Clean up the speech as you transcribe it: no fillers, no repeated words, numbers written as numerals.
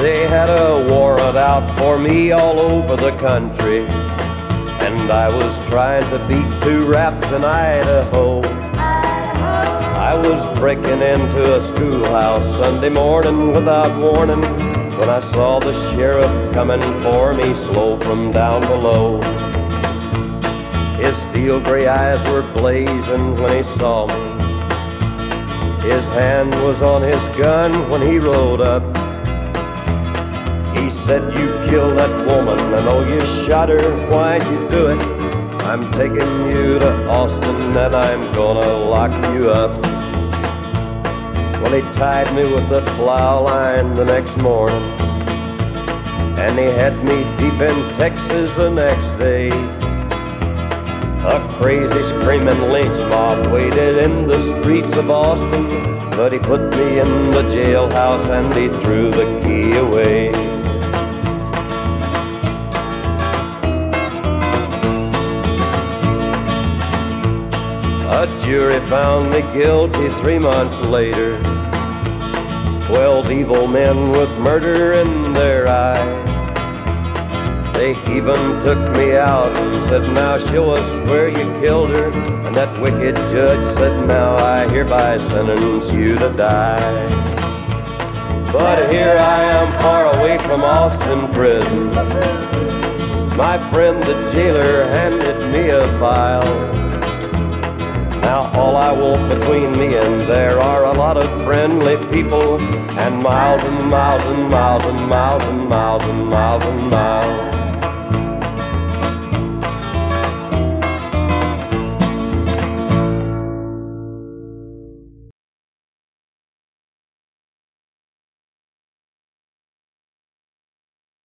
They had a warrant out for me all over the country, and I was trying to beat 2 raps in Idaho. I was breaking into a schoolhouse Sunday morning without warning, when I saw the sheriff coming for me slow from down below. His steel gray eyes were blazing when he saw me. His hand was on his gun when he rode up. He said, "You killed that woman, I know you shot her, why'd you do it? I'm taking you to Austin and I'm gonna lock you up." Well, he tied me with the plow line the next morning, and he had me deep in Texas the next day. A crazy screaming lynch mob waited in the streets of Austin, but he put me in the jailhouse and he threw the key away. A jury found me guilty 3 months later. 12 evil men with murder in their eyes. They even took me out and said, "Now show us where you killed her." And that wicked judge said, "Now I hereby sentence you to die." But here I am far away from Austin prison. My friend the jailer handed me a file. Now all I want between me and there are a lot of friendly people, and miles and miles and miles and miles and miles and miles and miles.